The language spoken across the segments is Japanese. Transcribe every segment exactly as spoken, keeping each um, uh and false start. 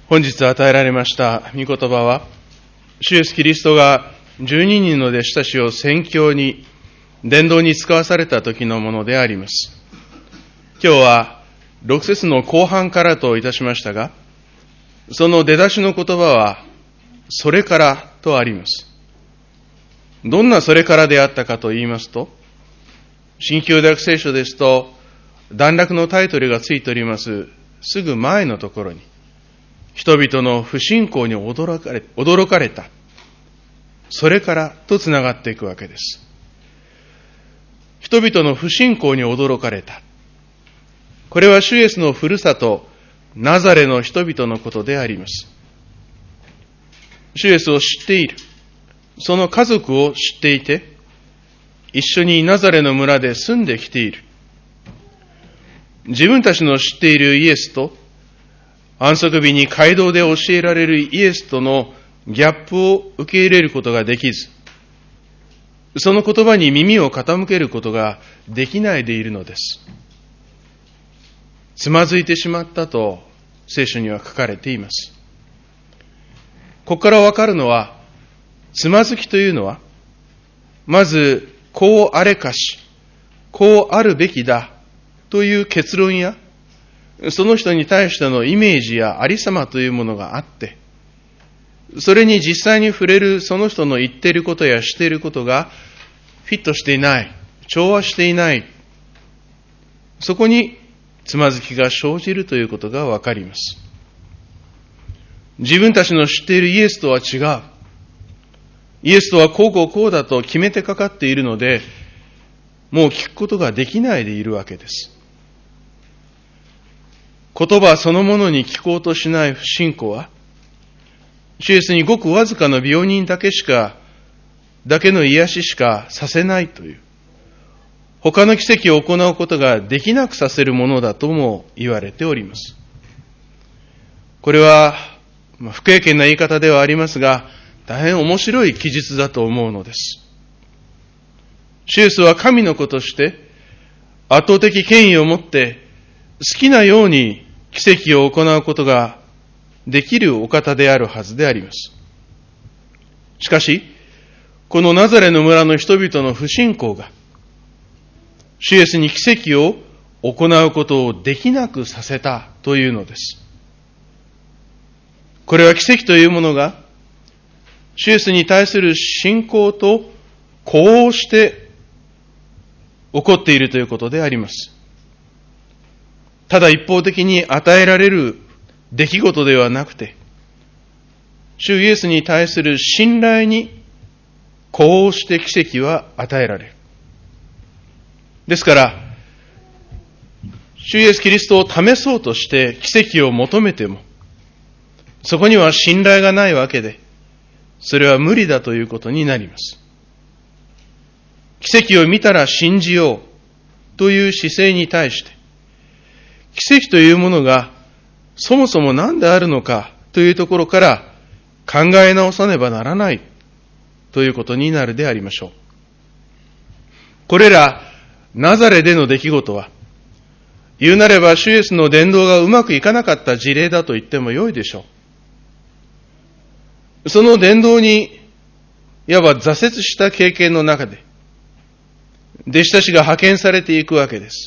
本日与えられました御言葉は、主イエスキリストがじゅうににんの弟子たちを宣教に、伝道に使わされた時のものであります。今日はろく節の後半からといたしましたが、その出だしの言葉は、それからとあります。どんなそれからであったかと言いますと、新旧約聖書ですと、段落のタイトルがついております、すぐ前のところに、人々の不信仰に驚かれ、驚かれた。それからとつながっていくわけです。人々の不信仰に驚かれた。これは主イエスのふるさと、ナザレの人々のことであります。主イエスを知っている。その家族を知っていて、一緒にナザレの村で住んできている。自分たちの知っているイエスと、安息日に街道で教えられるイエスとのギャップを受け入れることができず、その言葉に耳を傾けることができないでいるのです。つまずいてしまったと聖書には書かれています。ここからわかるのは、つまずきというのは、まずこうあれかし、こうあるべきだという結論や、その人に対してのイメージやありさまというものがあって、それに実際に触れるその人の言っていることやしていることがフィットしていない、調和していない、そこにつまずきが生じるということがわかります。自分たちの知っているイエスとは違う。イエスとはこうこうこうだと決めてかかっているので、もう聞くことができないでいるわけです。言葉そのものに聞こうとしない不信仰は、主イエスにごくわずかの病人だけしか、だけの癒ししかさせないという、他の奇跡を行うことができなくさせるものだとも言われております。これは、まあ、不経験な言い方ではありますが、大変面白い記述だと思うのです。主イエスは神の子として、圧倒的権威を持って、好きなように奇跡を行うことができるお方であるはずであります。しかし、このナザレの村の人々の不信仰が、主イエスに奇跡を行うことをできなくさせたというのです。これは奇跡というものが、主イエスに対する信仰と呼応して起こっているということであります。ただ一方的に与えられる出来事ではなくて、主イエスに対する信頼に呼応して奇跡は与えられる。ですから、主イエスキリストを試そうとして奇跡を求めても、そこには信頼がないわけで、それは無理だということになります。奇跡を見たら信じようという姿勢に対して、奇跡というものがそもそも何であるのかというところから考え直さねばならないということになるでありましょう。これらナザレでの出来事は、言うなれば主イエスの伝道がうまくいかなかった事例だと言ってもよいでしょう。その伝道にいわば挫折した経験の中で、弟子たちが派遣されていくわけです。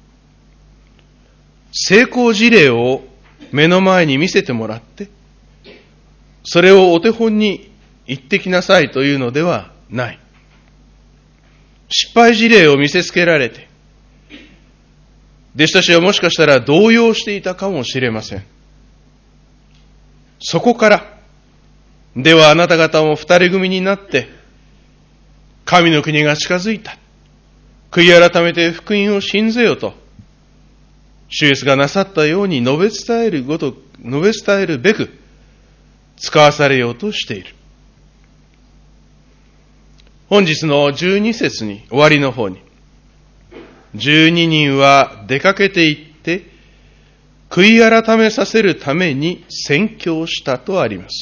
成功事例を目の前に見せてもらって、それをお手本に言ってきなさいというのではない。失敗事例を見せつけられて、弟子たちはもしかしたら動揺していたかもしれません。そこから、ではあなた方も二人組になって、神の国が近づいた。悔い改めて福音を信ぜよと、主イエスがなさったように述べ伝えるごと、述べ伝えるべく使わされようとしている。本日のじゅうに節に、終わりの方に、じゅうににんは出かけて行って、悔い改めさせるために宣教したとあります。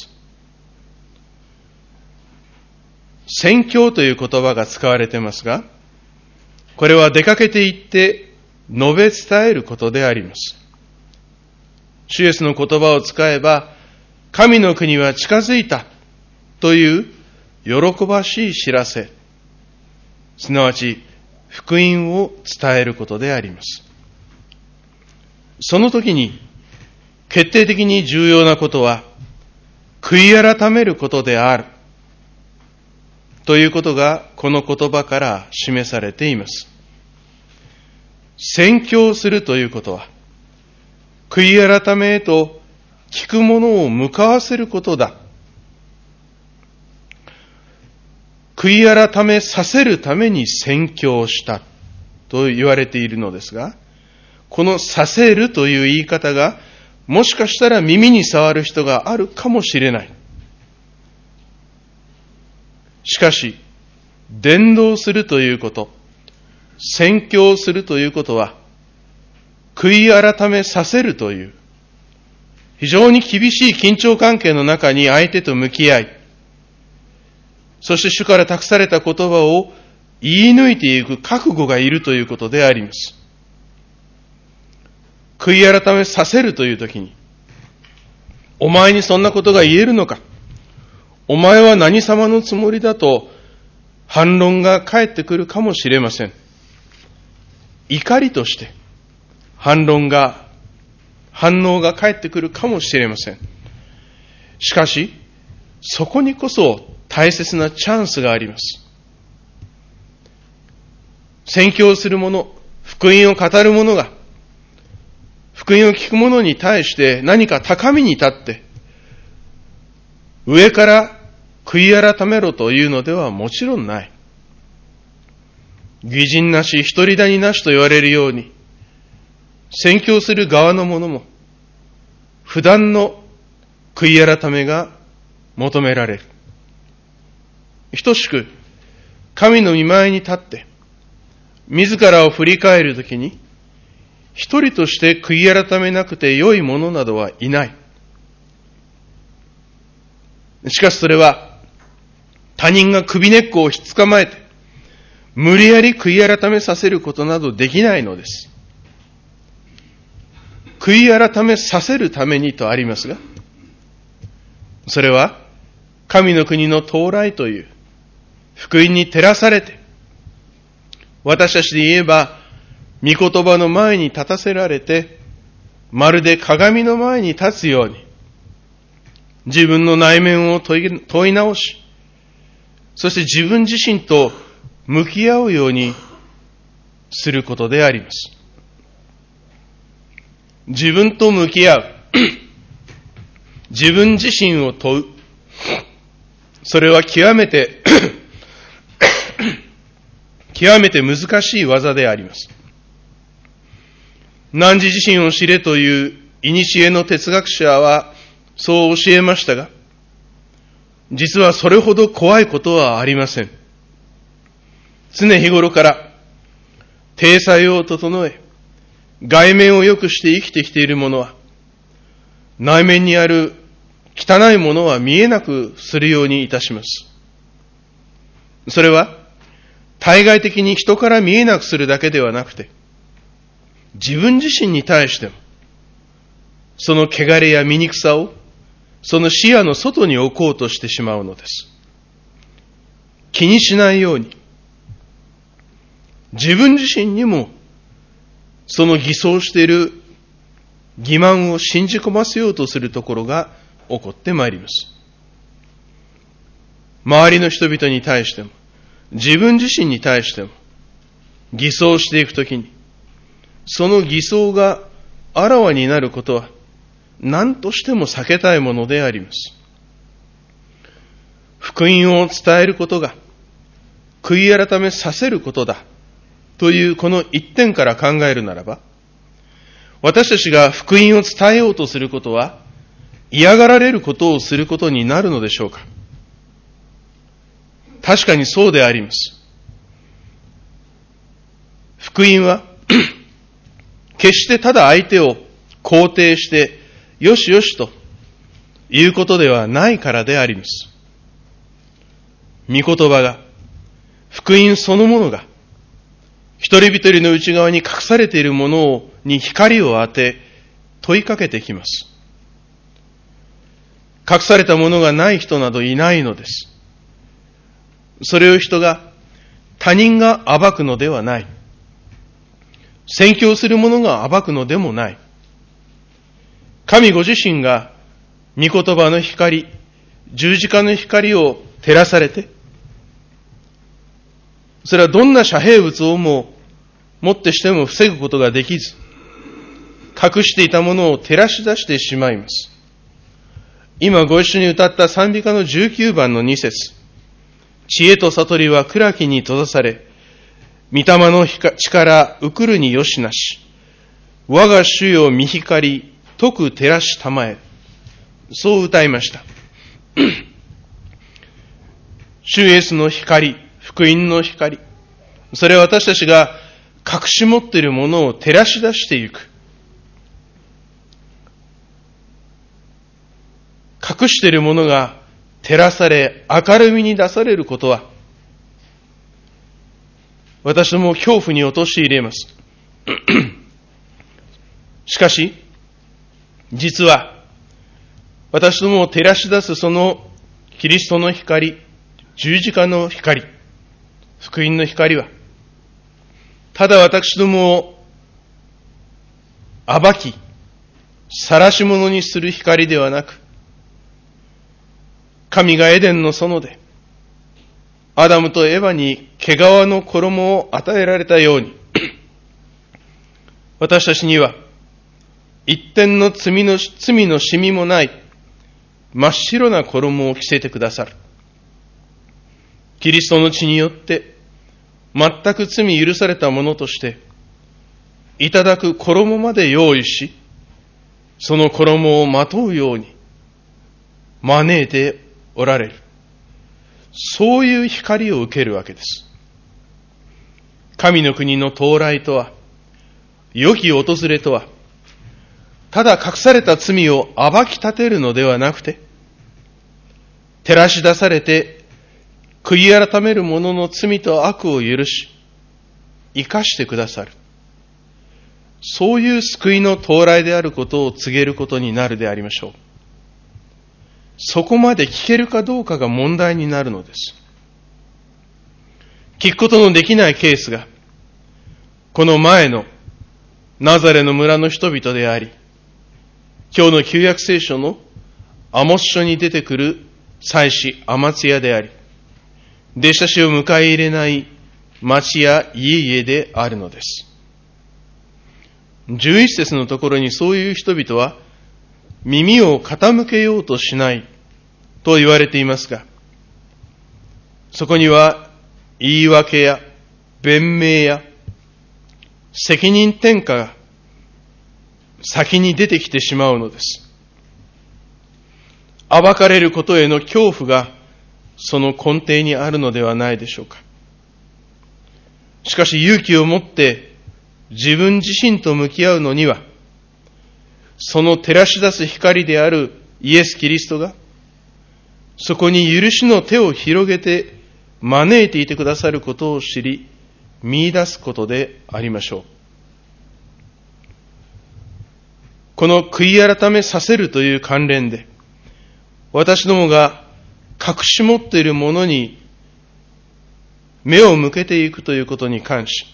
宣教という言葉が使われていますが、これは出かけて行って述べ伝えることであります。 主イエスの言葉を使えば、神の国は近づいたという喜ばしい知らせ、すなわち福音を伝えることであります。その時に決定的に重要なことは、悔い改めることであるということがこの言葉から示されています。宣教するということは、悔い改めへと聞く者を向かわせることだ。悔い改めさせるために宣教したと言われているのですが、このさせるという言い方が、もしかしたら耳に障る人があるかもしれない。しかし、伝道するということ、宣教するということは、悔い改めさせるという、非常に厳しい緊張関係の中に相手と向き合い、そして主から託された言葉を言い抜いていく覚悟がいるということであります。悔い改めさせるというときに、お前にそんなことが言えるのか、お前は何様のつもりだと反論が返ってくるかもしれません。怒りとして反論が、反応が返ってくるかもしれません。しかし、そこにこそ大切なチャンスがあります。宣教する者、福音を語る者が、福音を聞く者に対して何か高みに立って、上から悔い改めろというのではもちろんない。義人なし、一人谷なしと言われるように、宣教する側の者も、普段の悔い改めが求められる。等しく、神の御前に立って、自らを振り返るときに、一人として悔い改めなくて良い者などはいない。しかしそれは、他人が首根っこをひっ捕まえて、無理やり悔い改めさせることなどできないのです。悔い改めさせるためにとありますが、それは神の国の到来という福音に照らされて、私たちで言えば、御言葉の前に立たせられて、まるで鏡の前に立つように、自分の内面を問い、問い直し、そして自分自身と向き合うようにすることであります。自分と向き合う。自分自身を問う。それは極めて、極めて難しい技であります。汝自身を知れという古の哲学者はそう教えましたが、実はそれほど怖いことはありません。常日頃から体裁を整え、外面を良くして生きてきている者は、内面にある汚いものは見えなくするようにいたします。それは、対外的に人から見えなくするだけではなくて、自分自身に対しても、その汚れや醜さを、その視野の外に置こうとしてしまうのです。気にしないように、自分自身にも、その偽装している欺瞞を信じ込ませようとするところが起こってまいります。周りの人々に対しても、自分自身に対しても、偽装していくときに、その偽装があらわになることは、何としても避けたいものであります。福音を伝えることが、悔い改めさせることだ、というこの一点から考えるならば、私たちが福音を伝えようとすることは、嫌がられることをすることになるのでしょうか。確かにそうであります。福音は、決してただ相手を肯定して、よしよしということではないからであります。御言葉が、福音そのものが、一人一人の内側に隠されているものに光を当て、 問いかけてきます。隠されたものがない人などいないのです。それを人が、他人が暴くのではない。宣教する者が暴くのでもない。神ご自身が御言葉の光、十字架の光を照らされて、それはどんな遮蔽物をももってしても防ぐことができず、隠していたものを照らし出してしまいます。今ご一緒に歌った賛美歌のじゅうきゅうばんのに節、知恵と悟りは暗きに閉ざされ、御霊の力うくるによしなし、我が主よ御光、解く照らしたまえ。そう歌いました。主イエスの光、福音の光、それは私たちが隠し持っているものを照らし出していく。隠しているものが照らされ、明るみに出されることは、私ども恐怖に陥れます。しかし、実は、私どもを照らし出すそのキリストの光、十字架の光、福音の光は、ただ私どもを暴き、晒し者にする光ではなく、神がエデンの園で、アダムとエヴァに毛皮の衣を与えられたように、私たちには、一点の罪の、罪の染みもない、真っ白な衣を着せてくださる。キリストの血によって、全く罪許されたものとして、いただく衣まで用意し、その衣をまとうように、招いておられる。そういう光を受けるわけです。神の国の到来とは、良き訪れとは、ただ隠された罪を暴き立てるのではなくて、照らし出されて、悔い改める者の罪と悪を許し、生かしてくださる。そういう救いの到来であることを告げることになるでありましょう。そこまで聞けるかどうかが問題になるのです。聞くことのできないケースが、この前のナザレの村の人々であり、今日の旧約聖書のアモス書に出てくる祭司アマツヤであり、弟子たちを迎え入れない町や家々であるのです。じゅういち節のところにそういう人々は耳を傾けようとしないと言われていますが、そこには言い訳や弁明や責任転嫁が先に出てきてしまうのです。暴かれることへの恐怖がその根底にあるのではないでしょうか。しかし勇気を持って自分自身と向き合うのには、その照らし出す光であるイエス・キリストが、そこに許しの手を広げて招いていてくださることを知り、見出すことでありましょう。この悔い改めさせるという関連で、私どもが隠し持っているものに目を向けていくということに関し、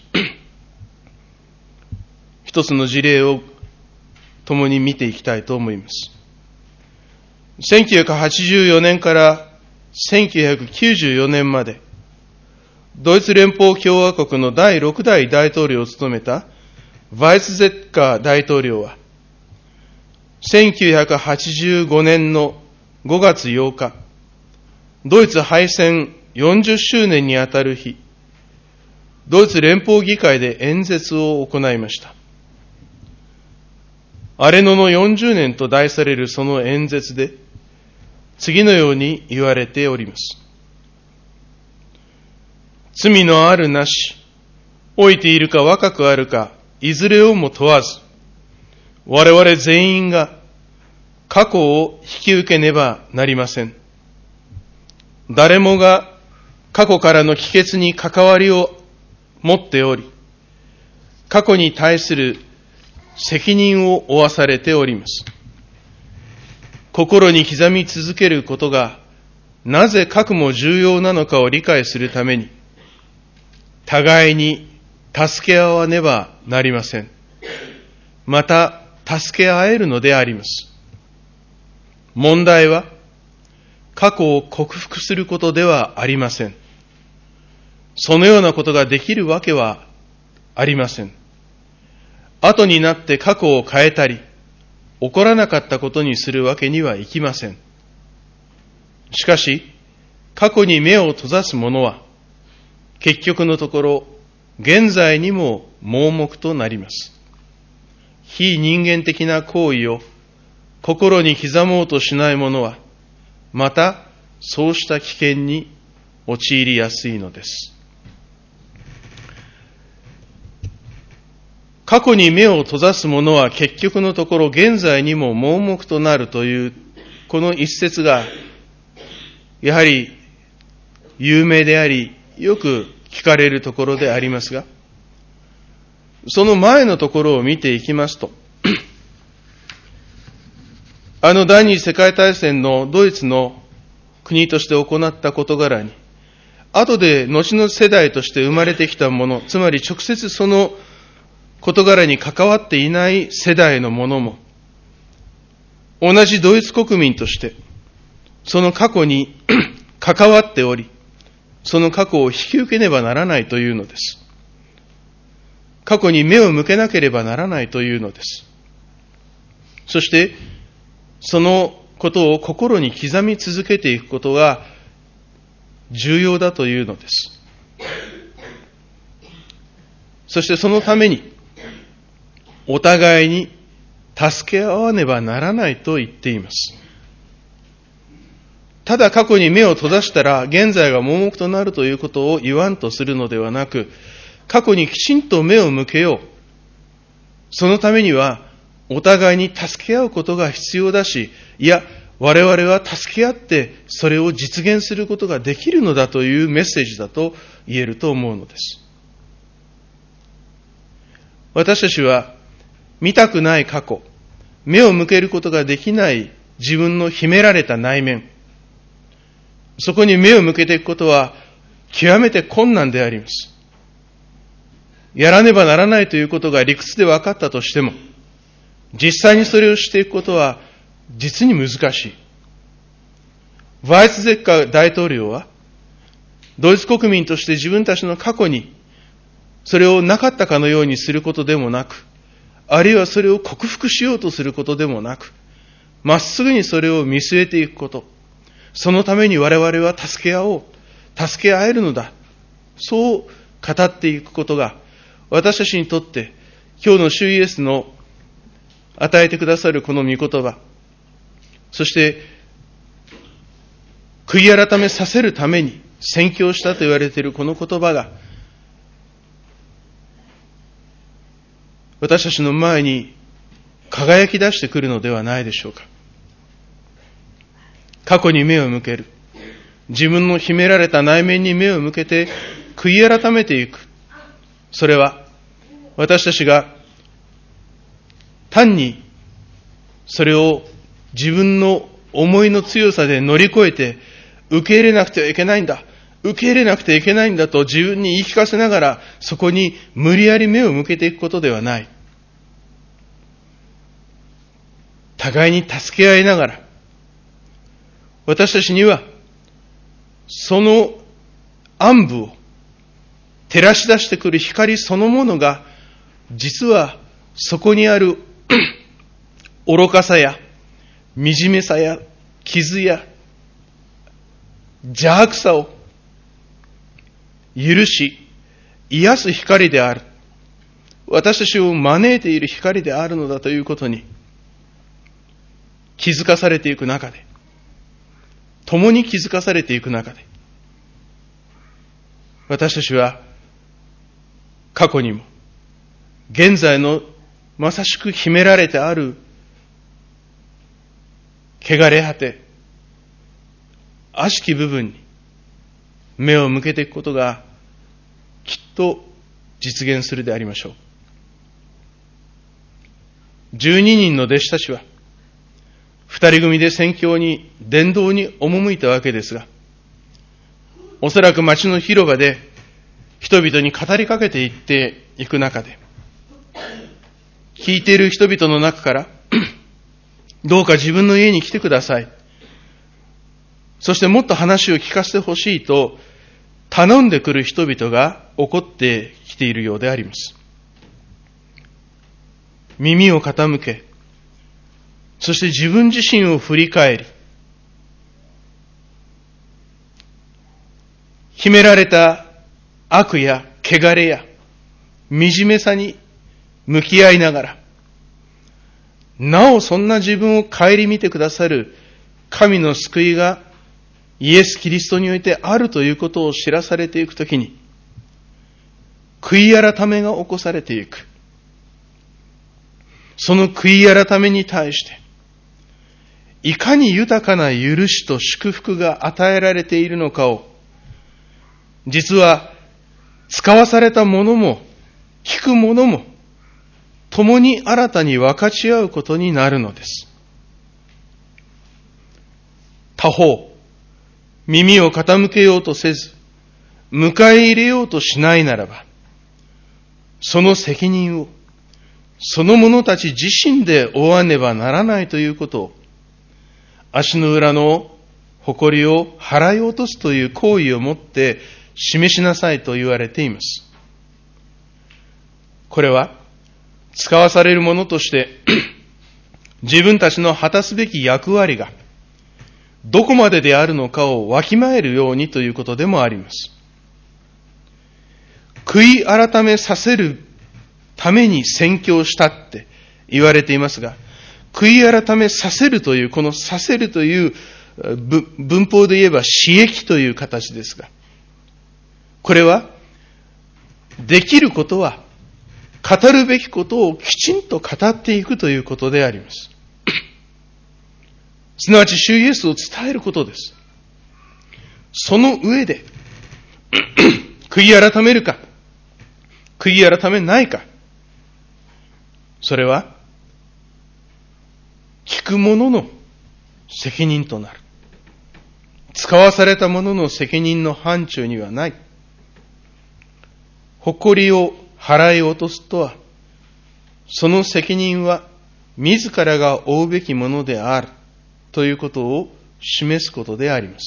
一つの事例を共に見ていきたいと思います。せんきゅうひゃくはちじゅうよねんからせんきゅうひゃくきゅうじゅうよねんまで、ドイツ連邦共和国のだいろくだい大統領を務めたワイツゼッカー大統領は、せんきゅうひゃくはちじゅうごねんのごがつようか、ドイツ敗戦よんじゅっしゅうねんにあたる日、ドイツ連邦議会で演説を行いました。荒れ野のよんじゅうねんと題されるその演説で、次のように言われております。罪のあるなし、老いているか若くあるか、いずれをも問わず、我々全員が過去を引き受けねばなりません。誰もが過去からの帰結に関わりを持っており、過去に対する責任を負わされております。心に刻み続けることがなぜかくも重要なのかを理解するために、互いに助け合わねばなりません。また、助け合えるのであります。問題は、過去を克服することではありません。そのようなことができるわけはありません。後になって過去を変えたり、起こらなかったことにするわけにはいきません。しかし、過去に目を閉ざす者は、結局のところ、現在にも盲目となります。非人間的な行為を心に刻もうとしない者は、またそうした危険に陥りやすいのです。過去に目を閉ざす者は結局のところ現在にも盲目となるというこの一節がやはり有名でありよく聞かれるところでありますが、その前のところを見ていきますと、あの第二次世界大戦のドイツの国として行った事柄に、後で後の世代として生まれてきたもの、つまり直接その事柄に関わっていない世代のものも、同じドイツ国民として、その過去に関わっており、その過去を引き受けねばならないというのです。過去に目を向けなければならないというのです。そして、そのことを心に刻み続けていくことが重要だというのです。そしてそのために、お互いに助け合わねばならないと言っています。ただ過去に目を閉ざしたら現在が盲目となるということを言わんとするのではなく、過去にきちんと目を向けよう。そのためにはお互いに助け合うことが必要だし、いや、我々は助け合ってそれを実現することができるのだというメッセージだと言えると思うのです。私たちは見たくない過去、目を向けることができない自分の秘められた内面、そこに目を向けていくことは極めて困難であります。やらねばならないということが理屈で分かったとしても、実際にそれをしていくことは実に難しい。ワイツゼッカー大統領は、ドイツ国民として自分たちの過去にそれをなかったかのようにすることでもなく、あるいはそれを克服しようとすることでもなく、まっすぐにそれを見据えていくこと、そのために我々は助け合おう、助け合えるのだ、そう語っていくことが、私たちにとって今日の主イエスの与えてくださるこの御言葉、そして悔い改めさせるために宣教したと言われているこの言葉が、私たちの前に輝き出してくるのではないでしょうか。過去に目を向ける。自分の秘められた内面に目を向けて悔い改めていく。それは私たちが単にそれを自分の思いの強さで乗り越えて受け入れなくてはいけないんだ。受け入れなくてはいけないんだと自分に言い聞かせながらそこに無理やり目を向けていくことではない。互いに助け合いながら、私たちにはその暗部を照らし出してくる光そのものが実はそこにある愚かさや惨めさや傷や邪悪さを許し癒す光である。私たちを招いている光であるのだということに気づかされていく中で、共に気づかされていく中で、私たちは過去にも現在のまさしく秘められてある汚れ果て悪しき部分に目を向けていくことがきっと実現するでありましょう。 じゅうににんの弟子たちは、二人組で宣教に、伝道に赴いたわけですが、おそらく町の広場で人々に語りかけていっていく中で、聞いている人々の中から、どうか自分の家に来てください。そしてもっと話を聞かせてほしいと頼んでくる人々が起こってきているようであります。耳を傾け、そして自分自身を振り返り、秘められた悪や汚れや惨めさに向き合いながら、なおそんな自分を顧みてくださる神の救いがイエス・キリストにおいてあるということを知らされていくときに、悔い改めが起こされていく。その悔い改めに対して、いかに豊かな許しと祝福が与えられているのかを、実は使わされた者も聞く者も共に新たに分かち合うことになるのです。他方、耳を傾けようとせず、迎え入れようとしないならば、その責任をその者たち自身で負わねばならないということを、足の裏の埃りを払い落とすという行為をもって示しなさいと言われています。これは使わされる者として自分たちの果たすべき役割がどこまでであるのかをわきまえるようにということでもあります。悔い改めさせるために宣教したって言われていますが、悔い改めさせるという、このさせるという文法で言えば刺激という形ですが、これはできることは語るべきことをきちんと語っていくということであります。すなわち主イエスを伝えることです。その上で悔い改めるか悔い改めないか、それは聞く者の責任となる。使わされた者の責任の範疇にはない。誇りを払い落とすとは、その責任は自らが負うべきものであるということを示すことであります。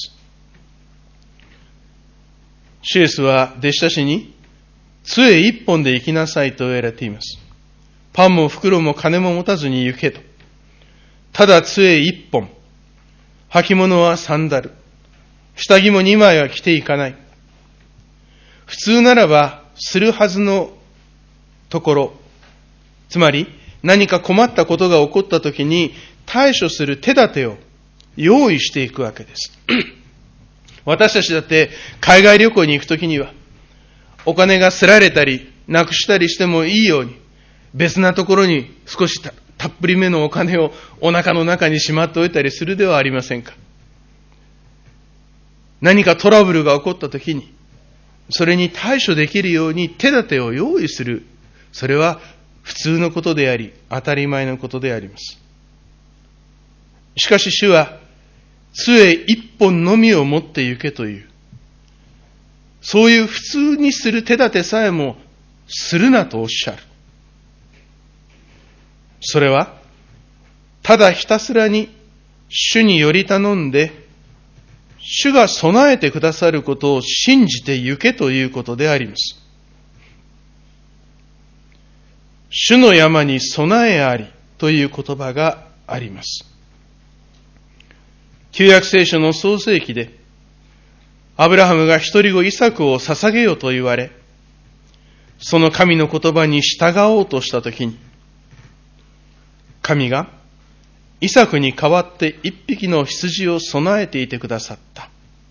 主イエスは弟子たちに杖一本で行きなさいと言われています。パンも袋も金も持たずに行けと。ただ杖一本、履物はサンダル、下着も二枚は着ていかない。普通ならばするはずのところ、つまり何か困ったことが起こったときに対処する手立てを用意していくわけです。私たちだって海外旅行に行くときには、お金がすられたりなくしたりしてもいいように、別なところに少したたっぷりめのお金をお腹の中にしまっておいたりするではありませんか。何かトラブルが起こったときに、それに対処できるように手立てを用意する。それは普通のことであり、当たり前のことであります。しかし主は、杖一本のみを持って行けという、そういう普通にする手立てさえもするなとおっしゃる。それは、ただひたすらに主により頼んで、主が備えてくださることを信じて行けということであります。主の山に備えありという言葉があります。旧約聖書の創世記で、アブラハムが一人子イサクを捧げよと言われ、その神の言葉に従おうとしたときに、神がイサクに代わって一匹の羊を備えていてくださった。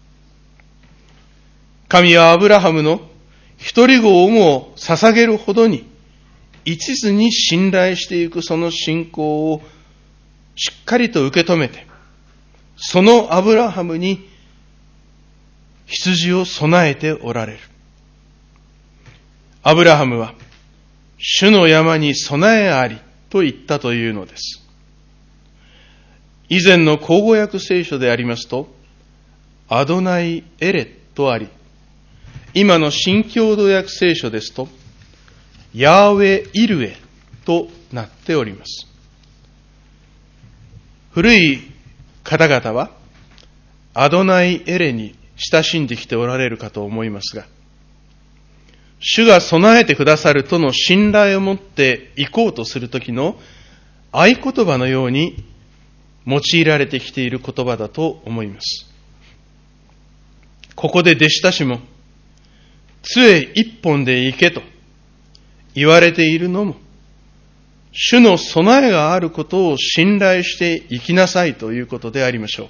神はアブラハムの一人子をも捧げるほどに一途に信頼していくその信仰をしっかりと受け止めて、そのアブラハムに羊を備えておられる。アブラハムは主の山に備えありと言ったというのです。以前の口語訳聖書でありますと、アドナイエレとあり、今の新共同訳聖書ですと、ヤーウェイルエとなっております。古い方々は、アドナイエレに親しんできておられるかと思いますが、主が備えてくださるとの信頼を持って行こうとするときの合言葉のように用いられてきている言葉だと思います。ここで弟子たちも、杖一本で行けと言われているのも、主の備えがあることを信頼して生きなさいということでありましょう。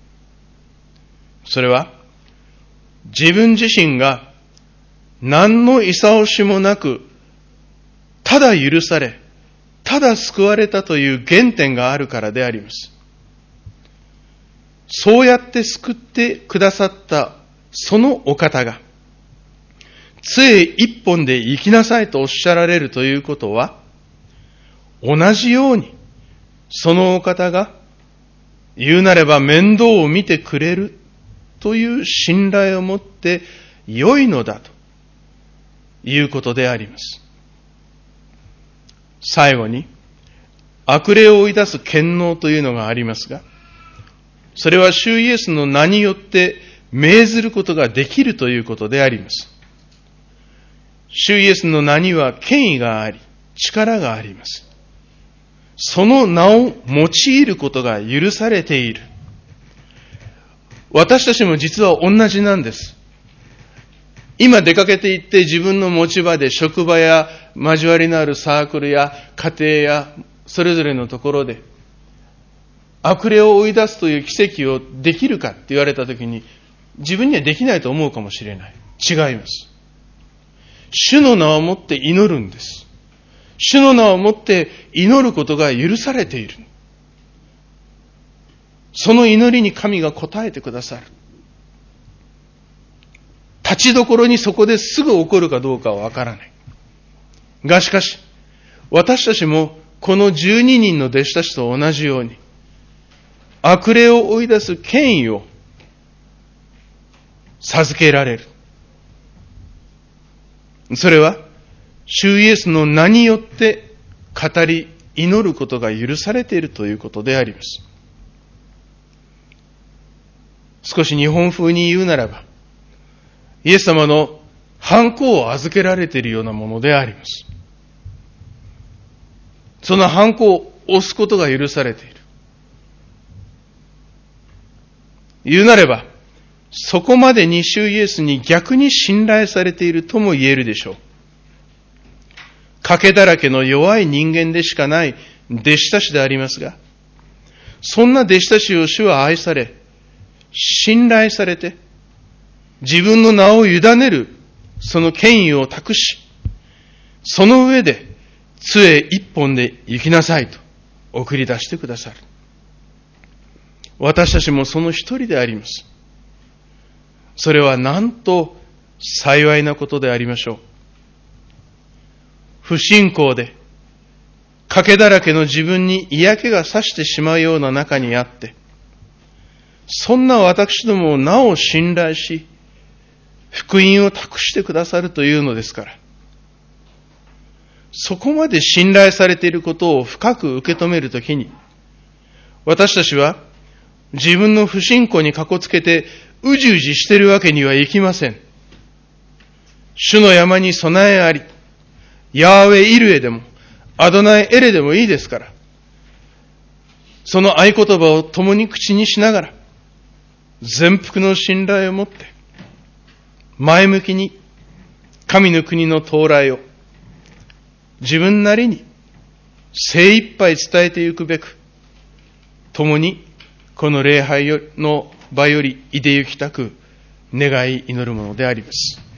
それは、自分自身が何のいさおしもなく、ただ許され、ただ救われたという原点があるからであります。そうやって救ってくださったそのお方が、杖一本で生きなさいとおっしゃられるということは、同じように、そのお方が、言うなれば面倒を見てくれるという信頼を持って良いのだということであります。最後に、悪霊を追い出す権能というのがありますが、それは主イエスの名によって命ずることができるということであります。主イエスの名には権威があり、力があります。その名を用いることが許されている。私たちも実は同じなんです。今出かけて行って自分の持ち場で職場や交わりのあるサークルや家庭やそれぞれのところで悪霊を追い出すという奇跡をできるかって言われたときに自分にはできないと思うかもしれない。違います。主の名をもって祈るんです。主の名をもって祈ることが許されている。その祈りに神が応えてくださる。立ちどころにそこですぐ起こるかどうかはわからない。がしかし、私たちもこのじゅうににんの弟子たちと同じように、悪霊を追い出す権威を授けられる。それは、主イエスの名によって語り祈ることが許されているということであります。少し日本風に言うならば、イエス様の判子を預けられているようなものであります。その判子を押すことが許されている。言うなれば、そこまでに主イエスに逆に信頼されているとも言えるでしょう。賭けだらけの弱い人間でしかない弟子たちでありますが、そんな弟子たちを主は愛され、信頼されて、自分の名を委ねるその権威を託し、その上で杖一本で行きなさいと送り出してくださる。私たちもその一人であります。それはなんと幸いなことでありましょう。不信仰で、賭けだらけの自分に嫌気がさしてしまうような中にあって、そんな私どもをなお信頼し、福音を託してくださるというのですから、そこまで信頼されていることを深く受け止めるときに、私たちは自分の不信仰にかこつけてうじうじしているわけにはいきません。主の山に備えあり、ヤーウェイイルエでも、アドナイエレでもいいですから、その合言葉を共に口にしながら、全幅の信頼を持って、前向きに神の国の到来を自分なりに精一杯伝えていくべく、共にこの礼拝の場よりいでゆきたく願い祈るものであります。